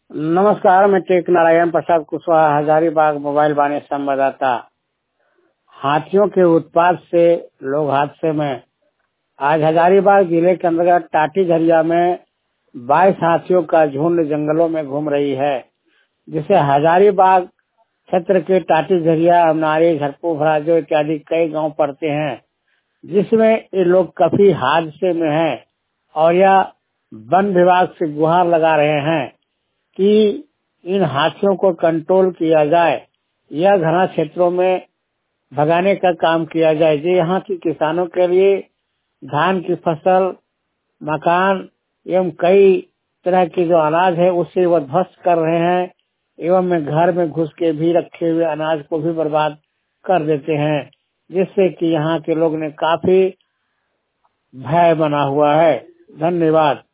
नमस्कार, मैं टेक नारायण प्रसाद कुशवाहा, हजारीबाग मोबाइल बानी संवाददाता। हाथियों के उत्पात से लोग हादसे में। आज हजारीबाग जिले के अंतर्गत टाटी झरिया में 22 हाथियों का झुंड जंगलों में घूम रही है, जिसे हजारीबाग क्षेत्र के टाटी झरिया, अमनारी, झरपू, भराजो इत्यादि कई गांव पड़ते हैं, जिसमें ये लोग काफी हादसे में हैं और यह वन विभाग से गुहार लगा रहे हैं कि इन हाथियों को कंट्रोल किया जाए या घना क्षेत्रों में भगाने का काम किया जाए। जो यहाँ के किसानों के लिए धान की फसल, मकान एवं कई तरह के जो अनाज है उससे वह ध्वस्त कर रहे हैं एवं में घर में घुस के भी रखे हुए अनाज को भी बर्बाद कर देते हैं, जिससे कि यहाँ के लोग ने काफी भय बना हुआ है। धन्यवाद।